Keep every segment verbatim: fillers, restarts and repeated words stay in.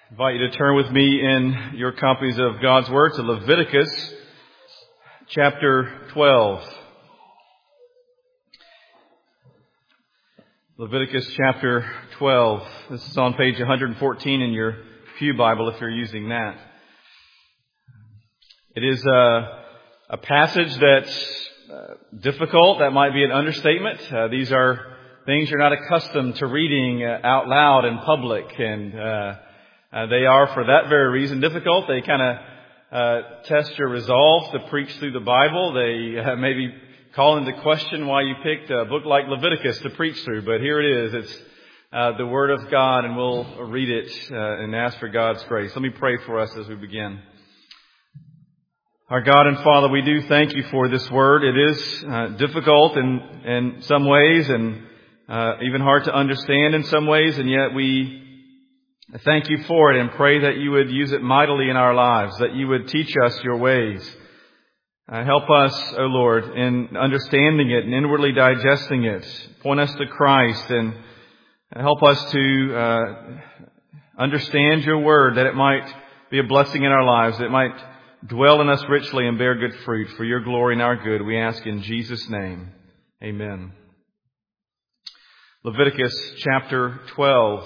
I invite you to turn with me in your copies of God's Word to Leviticus chapter twelve. Leviticus chapter twelve. This is on page one hundred fourteen in your Pew Bible if you're using that. It is a, a passage that's uh, difficult. That might be an understatement. Uh, these are things you're not accustomed to reading uh, out loud in public, and uh, uh, they are, for that very reason, difficult. They kind of uh, test your resolve to preach through the Bible. They uh, maybe call into question why you picked a book like Leviticus to preach through, but here it is. It's uh, the Word of God, and we'll read it uh, and ask for God's grace. Let me pray for us as we begin. Our God and Father, we do thank you for this Word. It is uh, difficult in, in some ways and uh, even hard to understand in some ways, and yet we thank you for it and pray that you would use it mightily in our lives, that you would teach us your ways. Uh, help us, O Lord, in understanding it and inwardly digesting it. Point us to Christ and help us to uh, understand your Word, that it might be a blessing in our lives, that it might dwell in us richly and bear good fruit for your glory and our good. We ask in Jesus' name. Amen. Leviticus chapter twelve.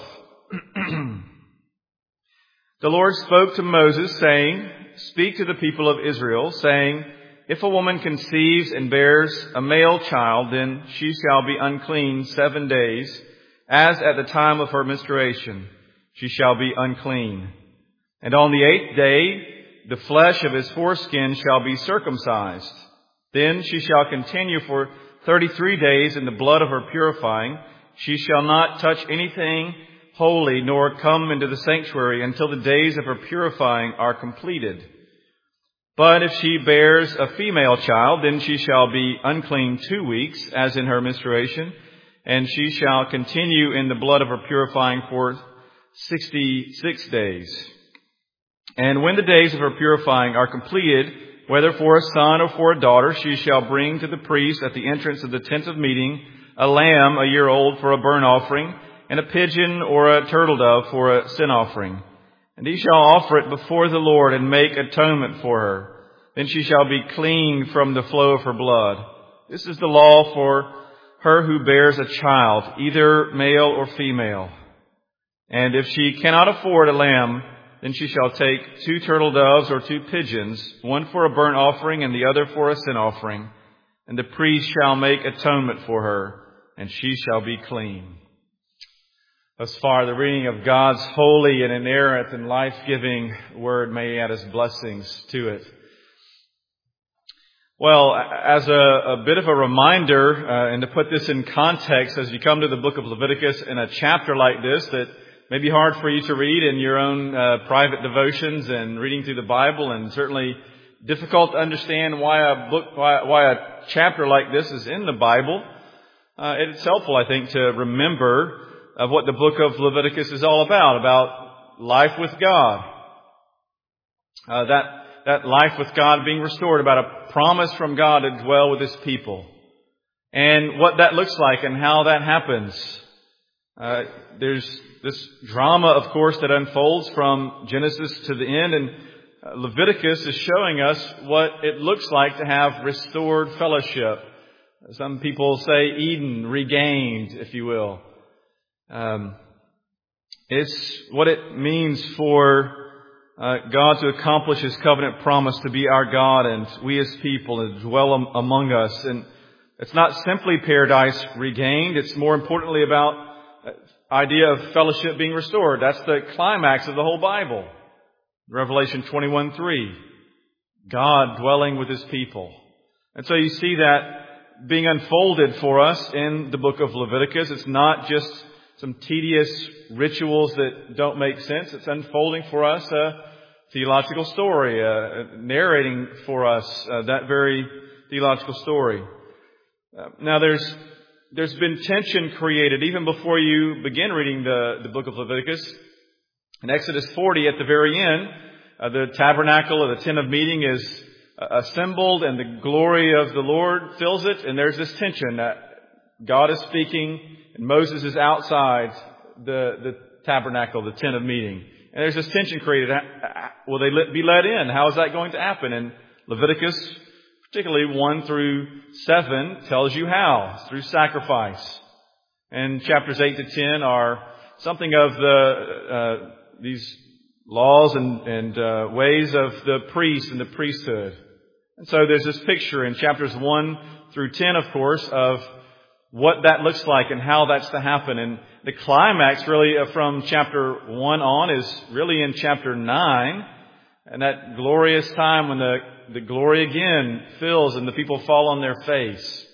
The Lord spoke to Moses, saying, "Speak to the people of Israel, saying, if a woman conceives and bears a male child, then she shall be unclean seven days, as at the time of her menstruation she shall be unclean. And on the eighth day the flesh of his foreskin shall be circumcised. Then she shall continue for thirty-three days in the blood of her purifying. She shall not touch anything holy, nor come into the sanctuary until the days of her purifying are completed. But if she bears a female child, then she shall be unclean two weeks, as in her menstruation, and she shall continue in the blood of her purifying for sixty-six days. And when the days of her purifying are completed, whether for a son or for a daughter, she shall bring to the priest at the entrance of the tent of meeting a lamb a year old for a burnt offering, and a pigeon or a turtle dove for a sin offering. And he shall offer it before the Lord and make atonement for her. Then she shall be clean from the flow of her blood. This is the law for her who bears a child, either male or female. And if she cannot afford a lamb, then she shall take two turtle doves or two pigeons, one for a burnt offering and the other for a sin offering. And the priest shall make atonement for her, and she shall be clean." Thus far, the reading of God's holy and inerrant and life-giving Word. May He add His blessings to it. Well, as a, a bit of a reminder, uh, and to put this in context, as you come to the book of Leviticus in a chapter like this that may be hard for you to read in your own uh, private devotions and reading through the Bible, and certainly difficult to understand why a book, why, why a chapter like this is in the Bible, uh, it's helpful, I think, to remember of what the book of Leviticus is all about, about life with God. Uh, that, that life with God being restored, about a promise from God to dwell with His people. And what that looks like and how that happens. Uh, there's this drama, of course, that unfolds from Genesis to the end, and Leviticus is showing us what it looks like to have restored fellowship. Some people say Eden regained, if you will. Um, it's what it means for uh, God to accomplish His covenant promise to be our God and we His people and dwell am- among us. And it's not simply paradise regained. It's more importantly about the idea of fellowship being restored. That's the climax of the whole Bible. Revelation twenty-one three. God dwelling with His people. And so you see that being unfolded for us in the book of Leviticus. It's not just some tedious rituals that don't make sense. It's unfolding for us a theological story, uh, narrating for us uh, that very theological story. Uh, now, there's there's been tension created even before you begin reading the, the book of Leviticus. In Exodus forty, at the very end, uh, the tabernacle or the tent of meeting is uh, assembled, and the glory of the Lord fills it. And there's this tension that God is speaking, and Moses is outside the, the tabernacle, the tent of meeting. And there's this tension created. Will they be let in? How is that going to happen? And Leviticus, particularly one through seven, tells you how. It's through sacrifice. And chapters eight to ten are something of the uh, these laws and, and uh, ways of the priest and the priesthood. And so there's this picture in chapters one through ten, of course, of what that looks like and how that's to happen. And the climax really from chapter one on is really in chapter nine. And that glorious time when the, the glory again fills and the people fall on their face.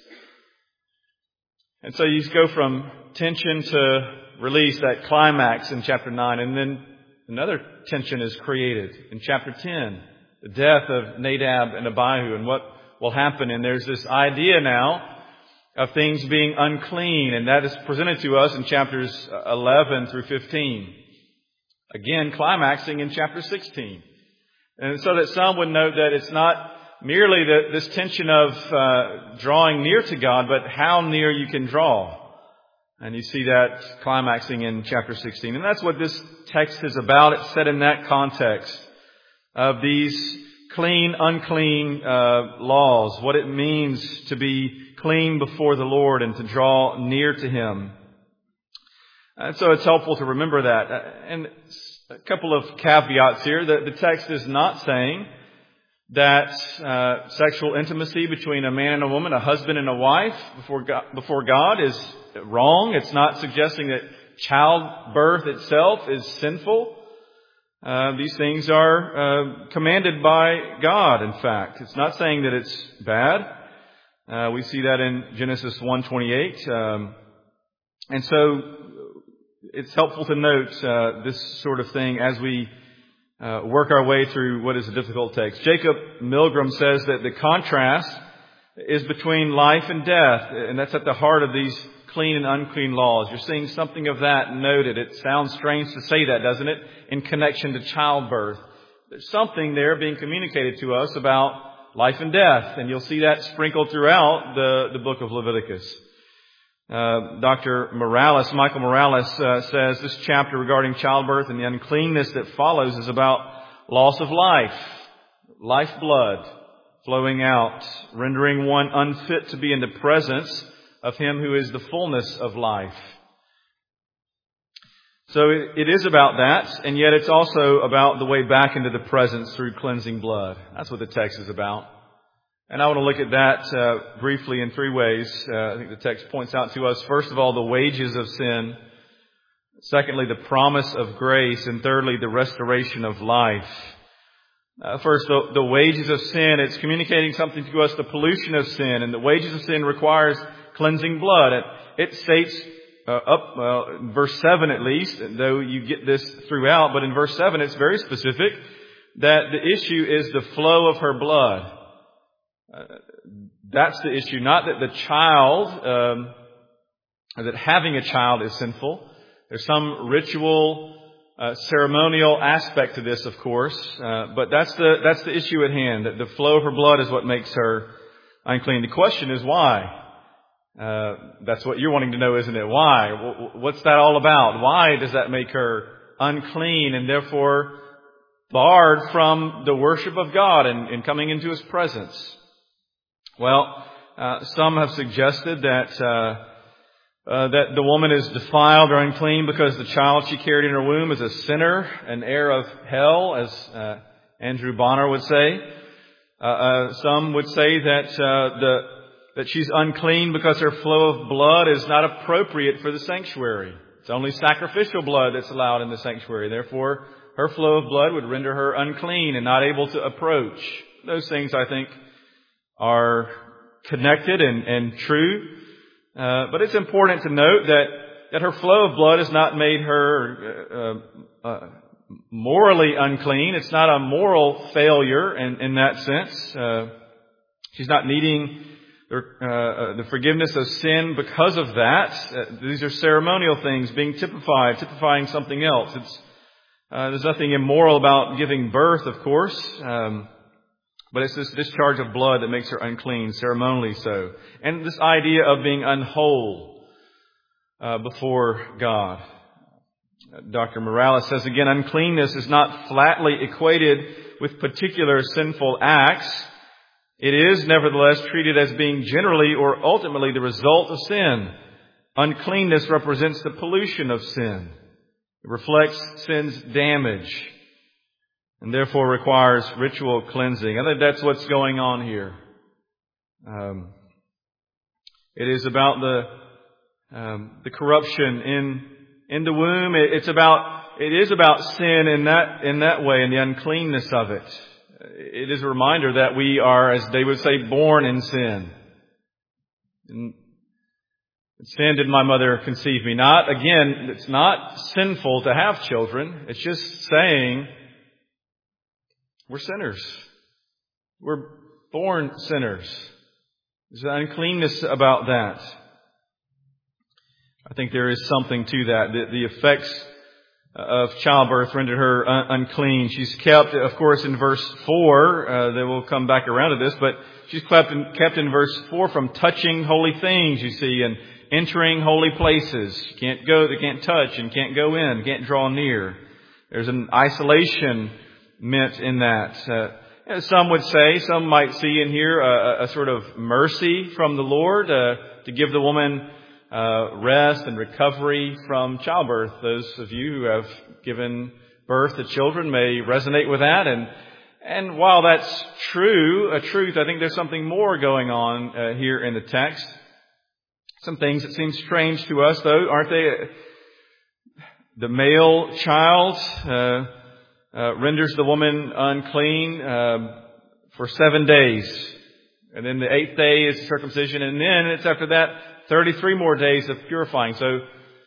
And so you go from tension to release, that climax in chapter nine. And then another tension is created in chapter ten. The death of Nadab and Abihu and what will happen. And there's this idea now of things being unclean. And that is presented to us in chapters eleven through fifteen. Again, climaxing in chapter sixteen. And so that some would note that it's not merely the, this tension of uh, drawing near to God, but how near you can draw. And you see that climaxing in chapter sixteen. And that's what this text is about. It's set in that context of these clean, unclean uh, laws, what it means to be clean before the Lord and to draw near to Him. And so it's helpful to remember that. And a couple of caveats here. The, the text is not saying that uh, sexual intimacy between a man and a woman, a husband and a wife before God, before God is wrong. It's not suggesting that childbirth itself is sinful. Uh, these things are uh, commanded by God, in fact. It's not saying that it's bad. Uh, we see that in Genesis one twenty-eight. Um, and so it's helpful to note uh, this sort of thing as we uh, work our way through what is a difficult text. Jacob Milgram says that the contrast is between life and death, and that's at the heart of these clean and unclean laws. You're seeing something of that noted. It sounds strange to say that, doesn't it? In connection to childbirth. There's something there being communicated to us about life and death. And you'll see that sprinkled throughout the, the book of Leviticus. Uh, Doctor Morales, Michael Morales, uh, says this chapter regarding childbirth and the uncleanness that follows is about loss of life, lifeblood flowing out, rendering one unfit to be in the presence of Him who is the fullness of life. So it, it is about that, and yet it's also about the way back into the presence through cleansing blood. That's what the text is about. And I want to look at that uh, briefly in three ways. Uh, I think the text points out to us, first of all, the wages of sin. Secondly, the promise of grace. And thirdly, the restoration of life. Uh, first, the, the wages of sin. It's communicating something to us, the pollution of sin. And the wages of sin requires cleansing blood. It, it states uh, up, well, in verse seven at least, though you get this throughout, but in verse seven it's very specific that the issue is the flow of her blood. Uh, that's the issue. Not that the child, um, that having a child is sinful. There's some ritual, uh, ceremonial aspect to this, of course, uh, but that's the that's the issue at hand. That the flow of her blood is what makes her unclean. The question is why. Uh, that's what you're wanting to know, isn't it? Why? What's that all about? Why does that make her unclean and therefore barred from the worship of God and, and coming into His presence? Well, uh, some have suggested that uh, uh, that the woman is defiled or unclean because the child she carried in her womb is a sinner, an heir of hell, as uh, Andrew Bonner would say. Uh, uh, some would say that uh, the that she's unclean because her flow of blood is not appropriate for the sanctuary. It's only sacrificial blood that's allowed in the sanctuary. Therefore, her flow of blood would render her unclean and not able to approach. Those things, I think, are connected and, and true. Uh, but it's important to note that, that her flow of blood has not made her uh, uh, morally unclean. It's not a moral failure in, in that sense. Uh, she's not needing the, uh, the forgiveness of sin because of that. Uh, these are ceremonial things being typified, typifying something else. It's uh, there's nothing immoral about giving birth, of course. Um, But it's this discharge of blood that makes her unclean, ceremonially so. And this idea of being unwhole uh, before God. Doctor Morales says again, uncleanness is not flatly equated with particular sinful acts. It is nevertheless treated as being generally or ultimately the result of sin. Uncleanness represents the pollution of sin. It reflects sin's damage and therefore requires ritual cleansing. I think that's what's going on here. Um, it is about the um, the corruption in in the womb. It, it's about it is about sin in that in that way, and the uncleanness of it. It is a reminder that we are, as they would say, born in sin. In sin did my mother conceive me. Not again. It's not sinful to have children. It's just saying we're sinners. We're born sinners. There's an uncleanness about that. I think there is something to that. The, the effects of childbirth rendered her un- unclean. She's kept, of course, in verse four, uh, that we'll come back around to this, but she's kept in, kept in verse four from touching holy things, you see, and entering holy places. You can't go, they can't touch and can't go in, can't draw near. There's an isolation meant in that. Uh, some would say, some might see in here a, a sort of mercy from the Lord uh, to give the woman uh, rest and recovery from childbirth. Those of you who have given birth to children may resonate with that. And and while that's true, a truth, I think there's something more going on uh, here in the text. Some things that seem strange to us, though, aren't they? The male child uh, uh, renders the woman unclean uh, for seven days. And then the eighth day is circumcision. And then it's after that thirty-three more days of purifying. So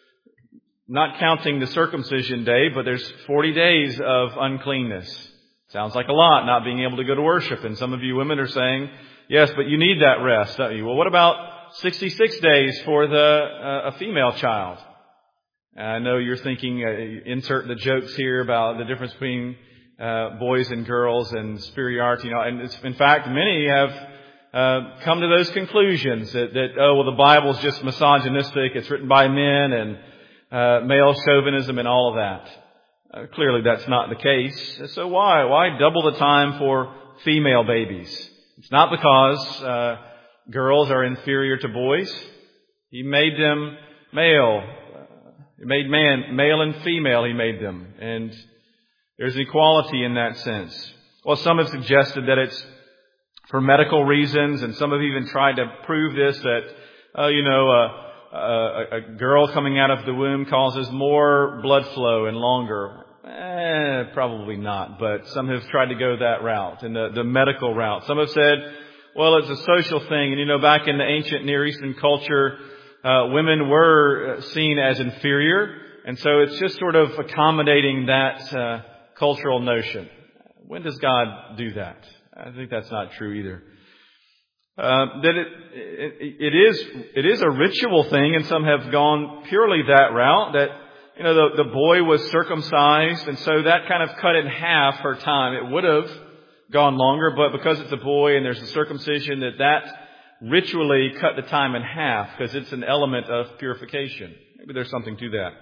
not counting the circumcision day, but there's forty days of uncleanness. Sounds like a lot, not being able to go to worship. And some of you women are saying, yes, but you need that rest, don't you? Well, what about sixty-six days for the uh, a female child? I know you're thinking, uh, insert the jokes here about the difference between uh, boys and girls and superiority. You know, and it's, in fact, many have uh, come to those conclusions that, that, oh, well, the Bible's just misogynistic. It's written by men and uh, male chauvinism and all of that. Uh, clearly, that's not the case. So why? Why double the time for female babies? It's not because uh, girls are inferior to boys. He made them male. He made man, male and female, He made them. And there's equality in that sense. Well, some have suggested that it's for medical reasons, and some have even tried to prove this, that, uh, you know, uh, uh, a girl coming out of the womb causes more blood flow and longer. Eh, probably not, but some have tried to go that route, in the, the medical route. Some have said, well, it's a social thing, and you know, back in the ancient Near Eastern culture, Uh, women were seen as inferior, and so it's just sort of accommodating that uh, cultural notion. When does God do that? I think that's not true either. Uh, that it, it it is it is a ritual thing, and some have gone purely that route. That you know the the boy was circumcised, and so that kind of cut in half her time. It would have gone longer, but because it's a boy and there's a circumcision, that that ritually cut the time in half because it's an element of purification. Maybe there's something to that.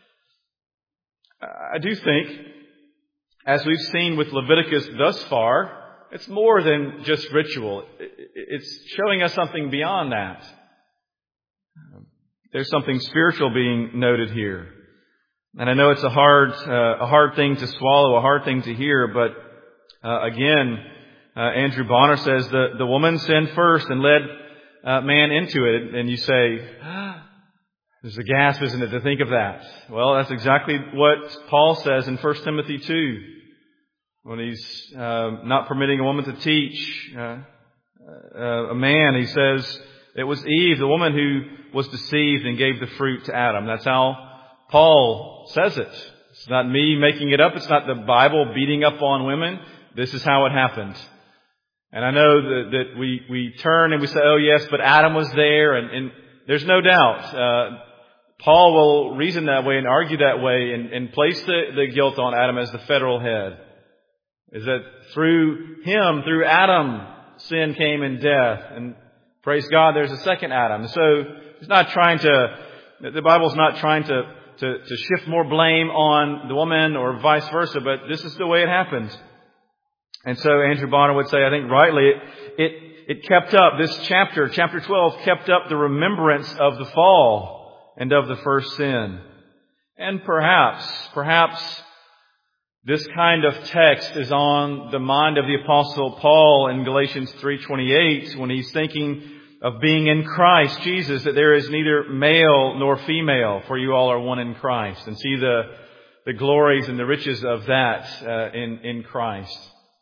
I do think, as we've seen with Leviticus thus far, it's more than just ritual. It's showing us something beyond that. There's something spiritual being noted here. And I know it's a hard, uh, a hard thing to swallow, a hard thing to hear, but uh, again, Uh, Andrew Bonner says the, the woman sinned first and led uh, man into it. And you say, ah, there's a gasp, isn't it, to think of that? Well, that's exactly what Paul says in First Timothy two. When he's uh, not permitting a woman to teach uh, uh, a man, he says, it was Eve, the woman who was deceived and gave the fruit to Adam. That's how Paul says it. It's not me making it up. It's not the Bible beating up on women. This is how it happened. And I know that, that we, we turn and we say, oh yes, but Adam was there, and, and there's no doubt. Uh, Paul will reason that way and argue that way and, and place the, the guilt on Adam as the federal head. Is that through him, through Adam, sin came in death. And praise God, there's a second Adam. So it's not trying to, the Bible's not trying to to, to shift more blame on the woman or vice versa, but this is the way it happened. And so Andrew Bonner would say, I think rightly, it, it, it kept up, this chapter, chapter twelve, kept up the remembrance of the fall and of the first sin. And perhaps, perhaps this kind of text is on the mind of the Apostle Paul in Galatians three twenty-eight when he's thinking of being in Christ Jesus, that there is neither male nor female, for you all are one in Christ, and see the the glories and the riches of that uh, in in Christ.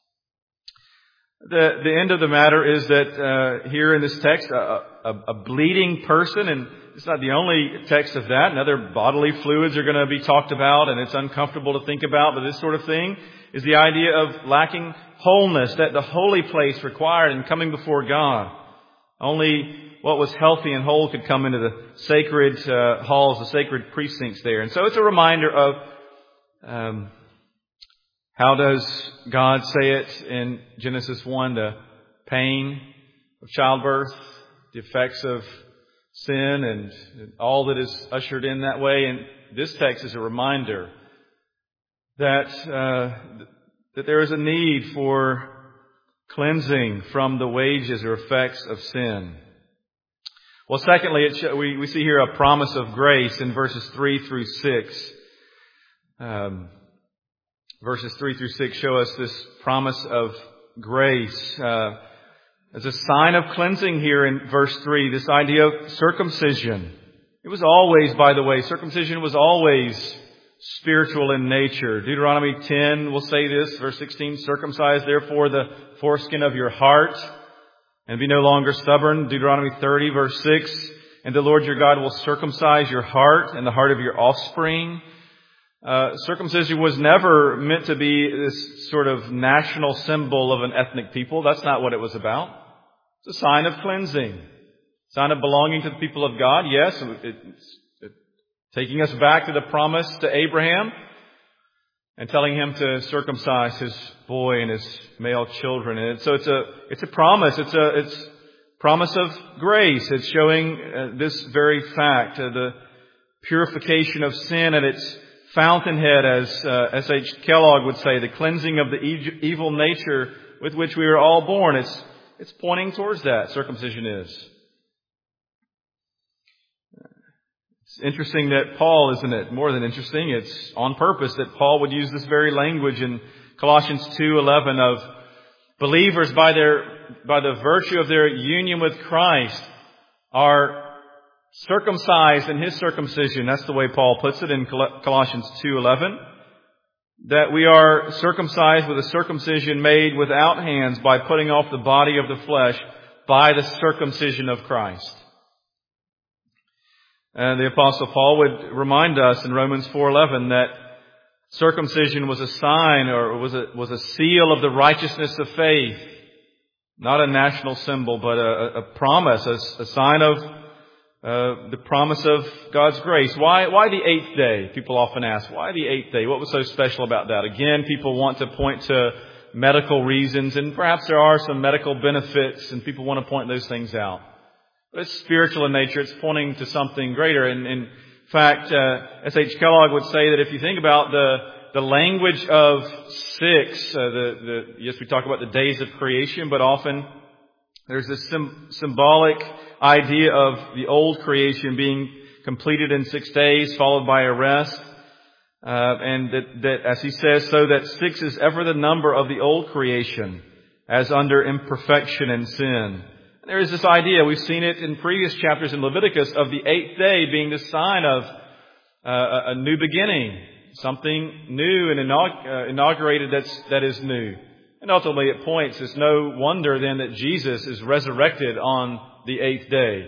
The the end of the matter is that uh, here in this text, a, a, a bleeding person, and it's not the only text of that, and other bodily fluids are going to be talked about, and it's uncomfortable to think about, but this sort of thing is the idea of lacking wholeness, that the holy place required in coming before God. Only what was healthy and whole could come into the sacred uh, halls, the sacred precincts there. And so it's a reminder of um, how does God say it in Genesis one, the pain of childbirth, the effects of sin, and all that is ushered in that way. And this text is a reminder that uh, that there is a need for cleansing from the wages or effects of sin. Well, secondly, it sh- we, we see here a promise of grace in verses three through six. Um, verses three through six show us this promise of grace. Uh, as a sign of cleansing here in verse three, this idea of circumcision. It was always, by the way, circumcision was always spiritual in nature. Deuteronomy ten will say this, verse sixteen, circumcise therefore the foreskin of your heart and be no longer stubborn. Deuteronomy thirty, verse six, and the Lord your God will circumcise your heart and the heart of your offspring. Uh, circumcision was never meant to be this sort of national symbol of an ethnic people. That's not what it was about. It's a sign of cleansing, sign of belonging to the people of God. Yes, it's taking us back to the promise to Abraham and telling him to circumcise his boy and his male children. And so it's a it's a promise. It's a it's promise of grace. It's showing uh, this very fact, uh, the purification of sin at its fountainhead, as uh, S H Kellogg would say, the cleansing of the e- evil nature with which we are all born. It's it's pointing towards that. Circumcision is. It's interesting that Paul, isn't it? More than interesting, it's on purpose that Paul would use this very language in Colossians two eleven of believers by their by the virtue of their union with Christ are circumcised in His circumcision. That's the way Paul puts it in Colossians two eleven. That we are circumcised with a circumcision made without hands by putting off the body of the flesh by the circumcision of Christ. And the Apostle Paul would remind us in Romans four eleven that circumcision was a sign or was a, was a seal of the righteousness of faith. Not a national symbol, but a, a promise, a, a sign of uh, the promise of God's grace. Why, why the eighth day? People often ask, why the eighth day? What was so special about that? Again, people want to point to medical reasons, and perhaps there are some medical benefits, and people want to point those things out. But it's spiritual in nature. It's pointing to something greater. And in fact, uh, S H Kellogg would say that if you think about the the language of six, uh, the, the yes, we talk about the days of creation, but often there's this sim- symbolic idea of the old creation being completed in six days, followed by a rest. Uh, and that, that, as he says, so that six is ever the number of the old creation, as under imperfection and sin. There is this idea, we've seen it in previous chapters in Leviticus, of the eighth day being the sign of uh, a new beginning, something new and inaug- uh, inaugurated that's, that is new. And ultimately it points, it's no wonder then that Jesus is resurrected on the eighth day.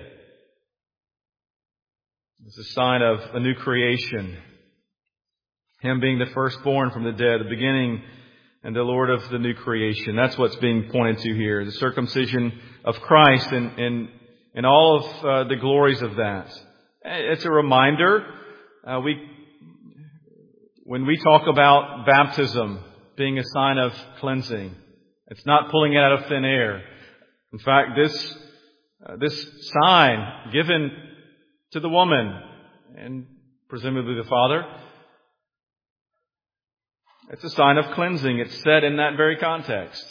It's a sign of a new creation. Him being the firstborn from the dead, the beginning and the Lord of the new creation. That's what's being pointed to here. The circumcision of Christ and, and, and all of uh, the glories of that. It's a reminder. Uh, we, when we talk about baptism being a sign of cleansing, it's not pulling it out of thin air. In fact, this, uh, this sign given to the woman and presumably the father. It's a sign of cleansing. It's said in that very context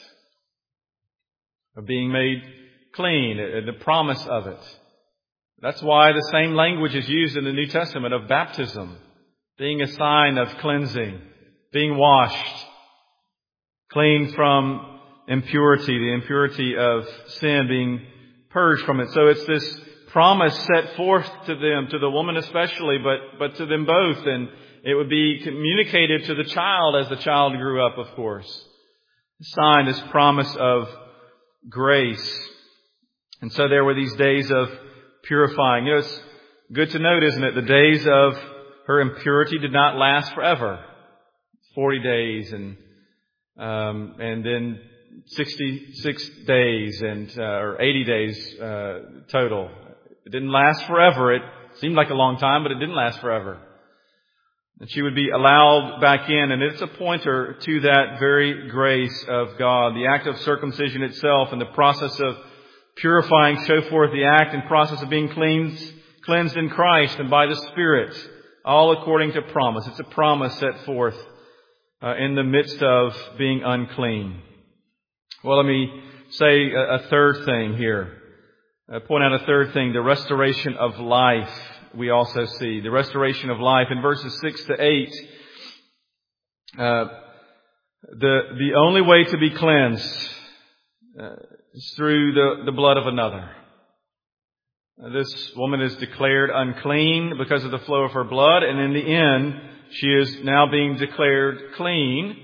of being made clean, the promise of it. That's why the same language is used in the New Testament of baptism, being a sign of cleansing, being washed, clean from impurity, the impurity of sin, being purged from it. So it's this promise set forth to them, to the woman especially, but, but to them both. And it would be communicated to the child as the child grew up, of course. The sign, this promise of grace. And so there were these days of purifying. You know, it's good to note, isn't it? The days of her impurity did not last forever. Forty days and um, and then sixty-six days and uh, or eighty days uh, total. It didn't last forever. It seemed like a long time, but it didn't last forever. And she would be allowed back in, and it's a pointer to that very grace of God. The act of circumcision itself and the process of purifying show forth the act and process of being cleansed, cleansed in Christ and by the Spirit, all according to promise. It's a promise set forth uh, in the midst of being unclean. Well, let me say a, a third thing here. Uh, point out a third thing, the restoration of life. We also see the restoration of life in verses six to eight. Uh, the the only way to be cleansed uh, is through the, the blood of another. Uh, this woman is declared unclean because of the flow of her blood, and in the end, she is now being declared clean.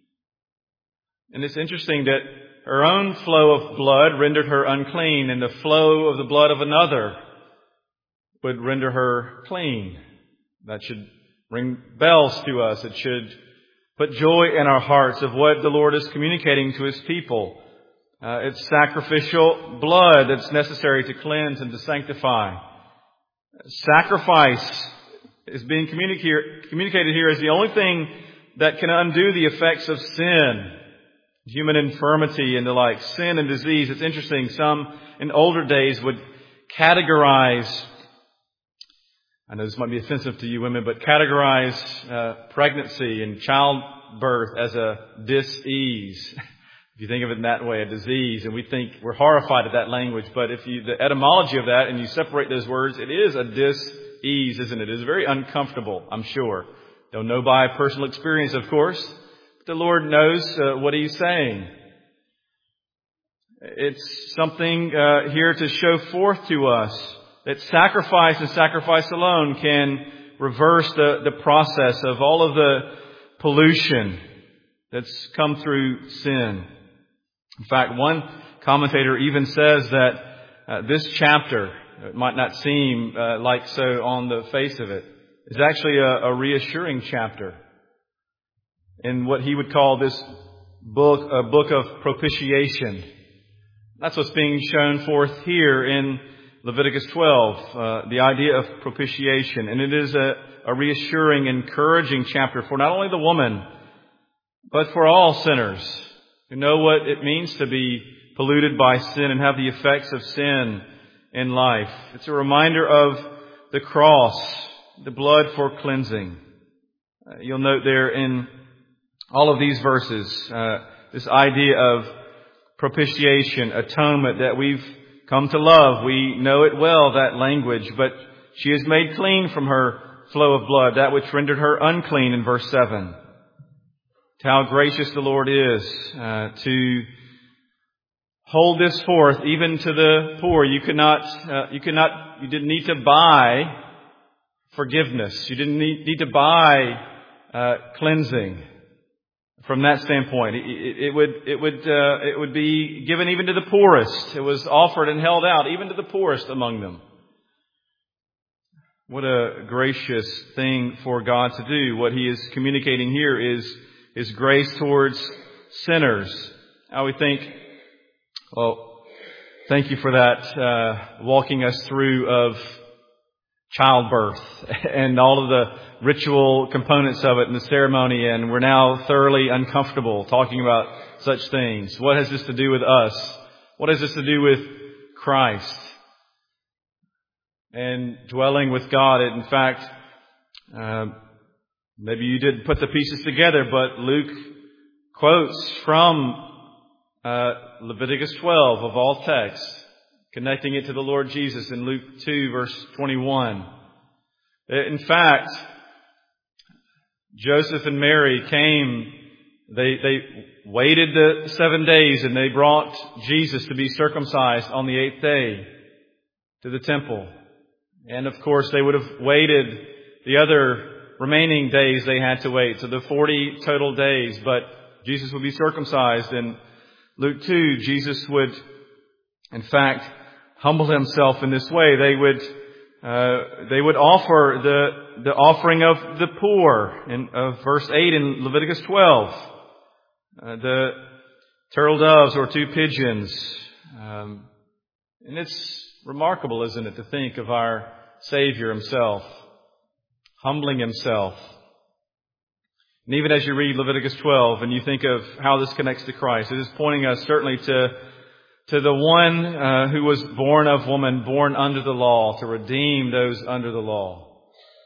And it's interesting that her own flow of blood rendered her unclean, and the flow of the blood of another would render her clean. That should ring bells to us. It should put joy in our hearts of what the Lord is communicating to His people. Uh, it's sacrificial blood that's necessary to cleanse and to sanctify. Sacrifice is being communica- communicated here as the only thing that can undo the effects of sin, human infirmity and the like, sin and disease. It's interesting. Some in older days would categorize, I know this might be offensive to you women, but categorize uh, pregnancy and childbirth as a dis-ease. If you think of it in that way, a disease, and we think we're horrified at that language, but if you, the etymology of that, and you separate those words, it is a dis-ease, isn't it? It is very uncomfortable, I'm sure. Don't know by personal experience, of course, but the Lord knows uh, what He's saying. It's something uh, here to show forth to us that sacrifice and sacrifice alone can reverse the, the process of all of the pollution that's come through sin. In fact, one commentator even says that uh, this chapter, it might not seem uh, like so on the face of it, is actually a, a reassuring chapter in what he would call this book, a book of propitiation. That's what's being shown forth here in Leviticus twelve, uh, the idea of propitiation. And it is a, a reassuring, encouraging chapter for not only the woman, but for all sinners who know what it means to be polluted by sin and have the effects of sin in life. It's a reminder of the cross, the blood for cleansing. Uh, you'll note there in all of these verses, uh, this idea of propitiation, atonement that we've come to love. We know it well, that language, but she is made clean from her flow of blood, that which rendered her unclean in verse seven. How gracious the Lord is uh, to hold this forth even to the poor. You could not, uh, you could not, you didn't need to buy forgiveness. You didn't need, need to buy uh, cleansing. From that standpoint, it, it, it would it would uh, it would be given even to the poorest. It was offered and held out even to the poorest among them. What a gracious thing for God to do. What He is communicating here is His grace towards sinners. How we think, well, thank you for that, uh, walking us through of childbirth and all of the ritual components of it and the ceremony, and we're now thoroughly uncomfortable talking about such things. What has this to do with us? What has this to do with Christ? And dwelling with God, it in fact Uh, maybe you didn't put the pieces together, but Luke quotes from uh, Leviticus twelve of all texts, connecting it to the Lord Jesus in Luke two, verse twenty-one. In fact, Joseph and Mary came, they, they waited the seven days and they brought Jesus to be circumcised on the eighth day to the temple. And of course, they would have waited the other remaining days they had to wait, so the forty total days, but Jesus would be circumcised. In Luke two, Jesus would, in fact, humble himself in this way. They would Uh, they would offer the the offering of the poor in of verse eight in Leviticus twelve, uh, the turtle doves or two pigeons, um, and it's remarkable, isn't it, to think of our Savior himself humbling himself. And even as you read Leviticus twelve and you think of how this connects to Christ, it is pointing us certainly to to the one uh, who was born of woman, born under the law, to redeem those under the law.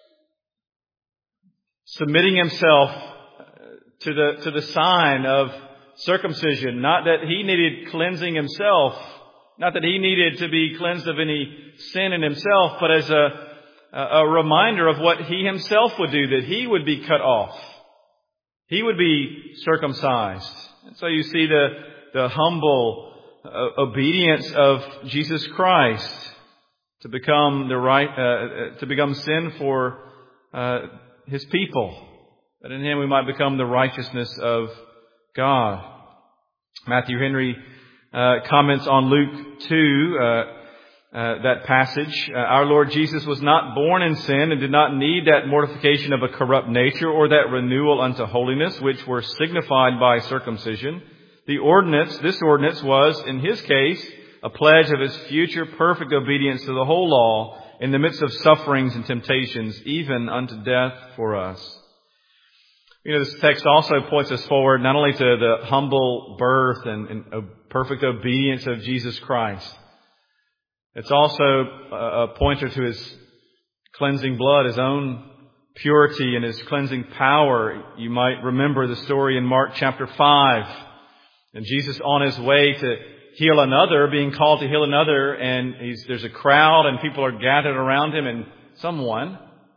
Submitting himself to the to the sign of circumcision, not that he needed cleansing himself, not that he needed to be cleansed of any sin in himself, but as a, a reminder of what he himself would do, that he would be cut off. He would be circumcised. And so you see the, the humble obedience of Jesus Christ to become the right, uh, to become sin for uh, His people, that in Him we might become the righteousness of God. Matthew Henry uh, comments on Luke two, uh, uh, that passage. Uh, Our Lord Jesus was not born in sin and did not need that mortification of a corrupt nature or that renewal unto holiness, which were signified by circumcision. The ordinance, this ordinance was, in His case, a pledge of His future perfect obedience to the whole law in the midst of sufferings and temptations, even unto death for us. You know, this text also points us forward not only to the humble birth and, and perfect obedience of Jesus Christ. It's also a pointer to His cleansing blood, His own purity and His cleansing power. You might remember the story in Mark chapter five. And Jesus on His way to heal another, being called to heal another, and he's, there's a crowd and people are gathered around Him, and someone,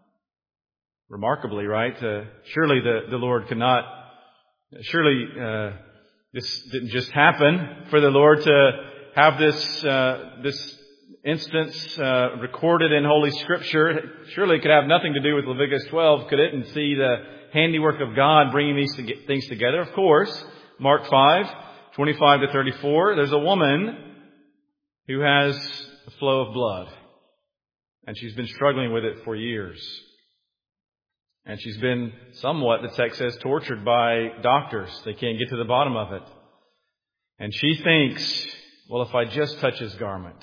remarkably, right, uh, surely the, the Lord could not, surely uh, this didn't just happen for the Lord to have this uh, this instance uh, recorded in Holy Scripture. Surely it could have nothing to do with Leviticus twelve, could it? And see the handiwork of God bringing these things together. Of course, Mark five, twenty-five to thirty-four, there's a woman who has a flow of blood. And she's been struggling with it for years. And she's been somewhat, the text says, tortured by doctors. They can't get to the bottom of it. And she thinks, well, if I just touch His garment,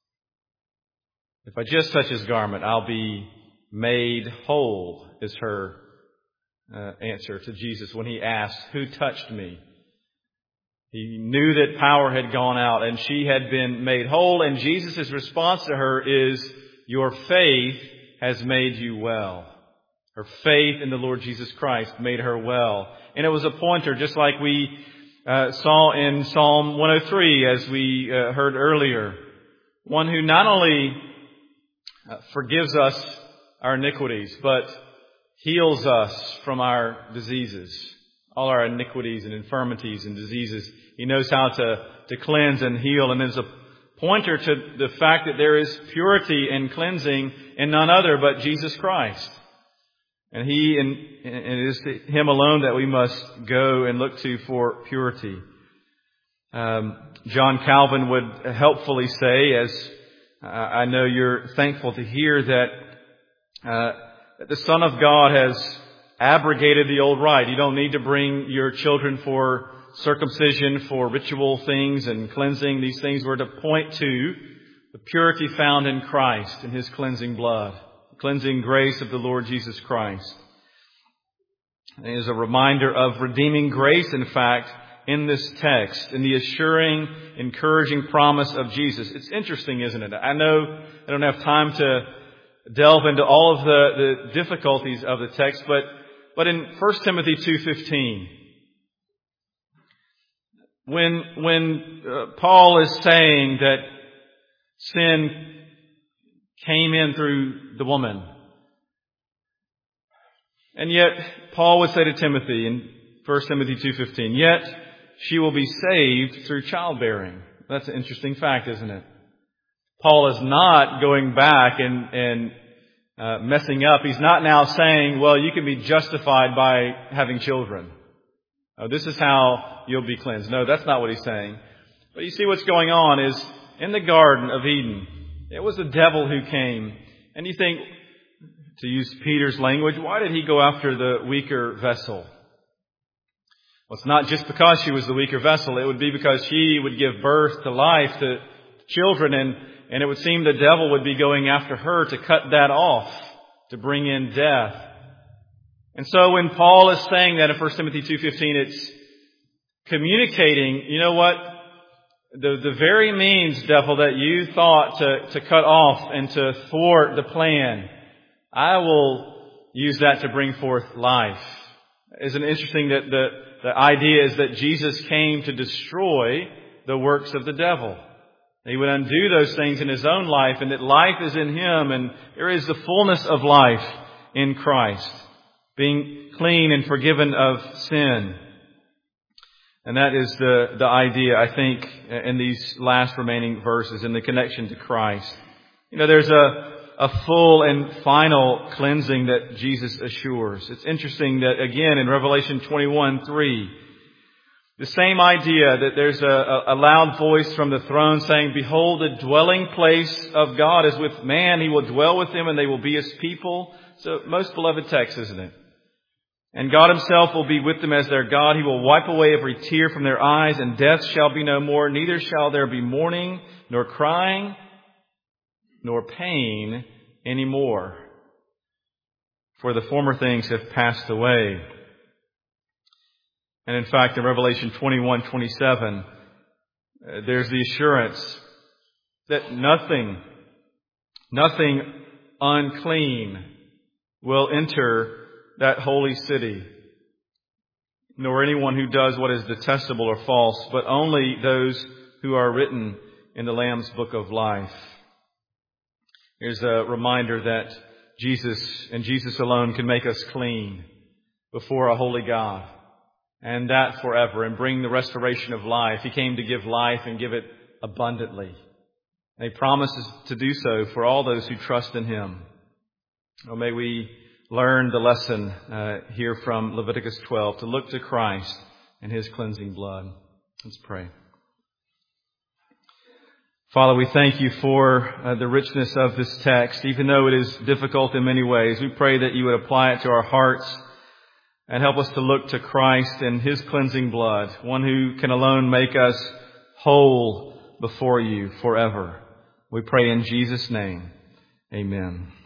if I just touch His garment, I'll be made whole, is her uh, answer to Jesus when He asked, who touched me? He knew that power had gone out and she had been made whole. And Jesus' response to her is, your faith has made you well. Her faith in the Lord Jesus Christ made her well. And it was a pointer, just like we uh, saw in Psalm one oh three, as we uh, heard earlier. One who not only uh, forgives us our iniquities, but heals us from our diseases. All our iniquities and infirmities and diseases. He knows how to, to cleanse and heal. And there's a pointer to the fact that there is purity and cleansing in none other but Jesus Christ. And He and, and it is to Him alone that we must go and look to for purity. Um, John Calvin would helpfully say, as uh, I know you're thankful to hear, that, uh, that the Son of God has abrogated the old rite. You don't need to bring your children for circumcision, for ritual things and cleansing. These things were to point to the purity found in Christ and His cleansing blood, the cleansing grace of the Lord Jesus Christ. It is a reminder of redeeming grace, in fact, in this text, in the assuring, encouraging promise of Jesus. It's interesting, isn't it? I know I don't have time to delve into all of the, the difficulties of the text, but, but in First Timothy two fifteen, when, when uh, Paul is saying that sin came in through the woman, and yet Paul would say to Timothy in First Timothy two fifteen, yet she will be saved through childbearing. That's an interesting fact, isn't it? Paul is not going back and, and uh, messing up. He's not now saying, well, you can be justified by having children. Oh, this is how you'll be cleansed. No, that's not what he's saying. But you see what's going on is in the Garden of Eden, it was the devil who came. And you think, to use Peter's language, why did he go after the weaker vessel? Well, it's not just because she was the weaker vessel. It would be because she would give birth to life, to children, and, and it would seem the devil would be going after her to cut that off, to bring in death. And so when Paul is saying that in First Timothy two fifteen, it's communicating, you know what? The, the very means, devil, that you thought to, to cut off and to thwart the plan, I will use that to bring forth life. Isn't it interesting that the, the idea is that Jesus came to destroy the works of the devil? He would undo those things in His own life, and that life is in Him, and there is the fullness of life in Christ, being clean and forgiven of sin. And that is the, the idea, I think, in these last remaining verses, in the connection to Christ. You know, there's a, a full and final cleansing that Jesus assures. It's interesting that, again, in Revelation twenty-one three, the same idea that there's a, a loud voice from the throne saying, behold, the dwelling place of God is with man. He will dwell with them and they will be His people. So, most beloved text, isn't it? And God Himself will be with them as their God. He will wipe away every tear from their eyes, and death shall be no more. Neither shall there be mourning, nor crying, nor pain anymore. For the former things have passed away. And in fact, in Revelation twenty-one twenty-seven, uh, there's the assurance that nothing, nothing unclean will enter that holy city, nor anyone who does what is detestable or false, but only those who are written in the Lamb's book of life. Here's a reminder that Jesus and Jesus alone can make us clean before a holy God, and that forever, and bring the restoration of life. He came to give life and give it abundantly. And He promises to do so for all those who trust in Him. Oh, may we learn the lesson uh, here from Leviticus twelve, to look to Christ and His cleansing blood. Let's pray. Father, we thank You for uh, the richness of this text, even though it is difficult in many ways. We pray that You would apply it to our hearts and help us to look to Christ and His cleansing blood, one who can alone make us whole before You forever. We pray in Jesus' name. Amen.